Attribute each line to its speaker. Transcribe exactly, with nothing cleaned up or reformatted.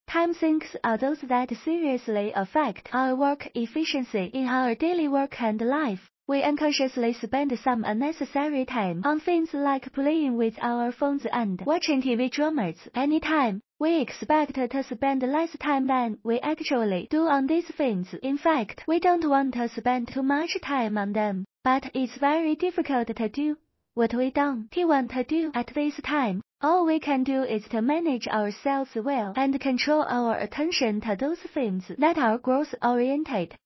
Speaker 1: Time sinks are those that seriously affect our work efficiency in our daily work and life. We unconsciously spend some unnecessary time on things like playing with our phones and watching T V dramas. Anytime we expect to spend less time than we actually do on these things. In fact, we don't want to spend too much time on them, but it's very difficult to do what we don't want to do at this time. All we can do is to manage ourselves well and control our attention to those things that are growth-oriented.